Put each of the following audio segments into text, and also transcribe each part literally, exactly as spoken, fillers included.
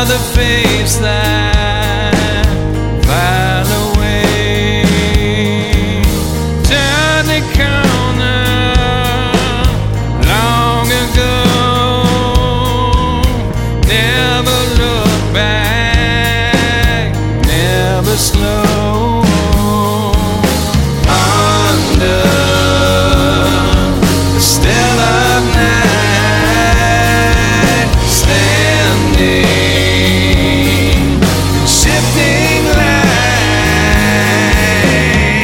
another face that file away. Turn the corner long ago. Never look back, never slow. Under the still of night, standing, shifting light.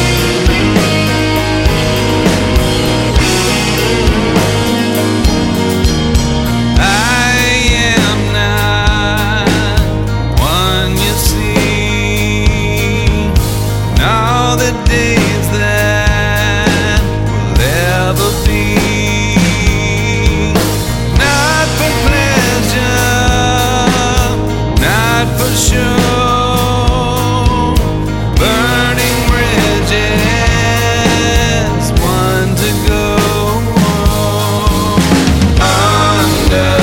I am not one you see, and all the days that will ever be. Not for pleasure, not for show, burning bridges, one to go. Under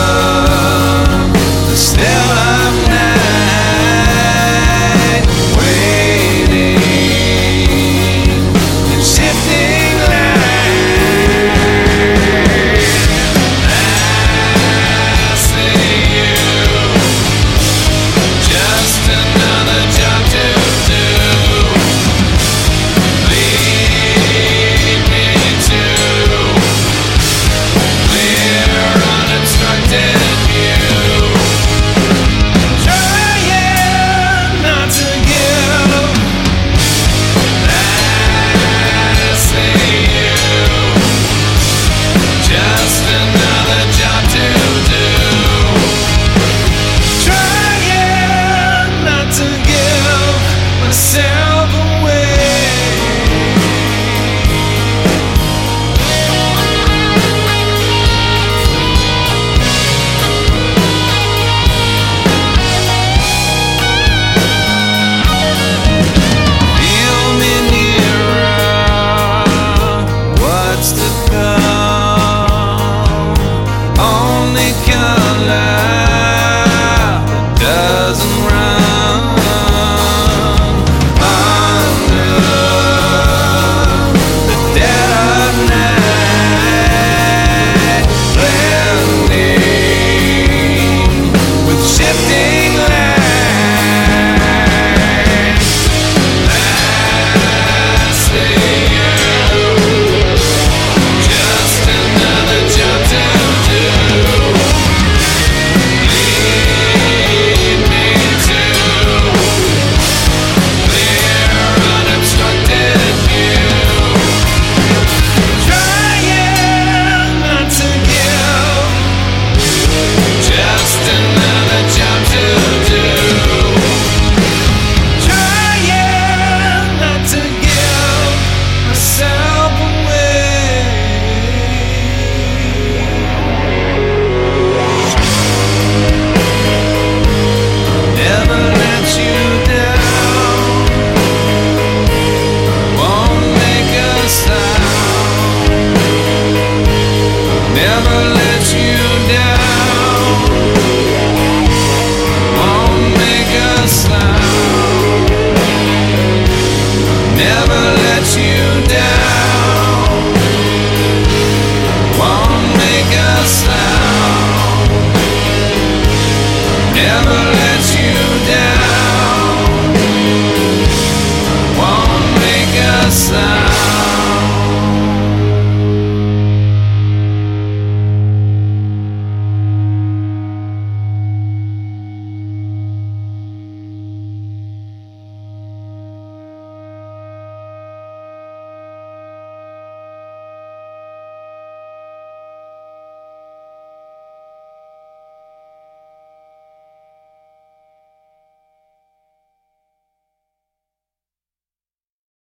the still of night, waiting and shifting light. I see you, just another job to do. Lead me to clear, unobstructed view. Trying not to give. I see you, just another job to do. Trying not to give myself away. Feel me nearer, what's to come? Only color that doesn't run. Under the dead of night, blending with shifting light. I see you, just another job to do. Lead me to clear, unobstructed view. Trying not to give, just another job to do. Trying not to give myself away. Never let you down, won't make a sound. Never let you down, won't make a sound. Never let you down, won't make a sound. Never let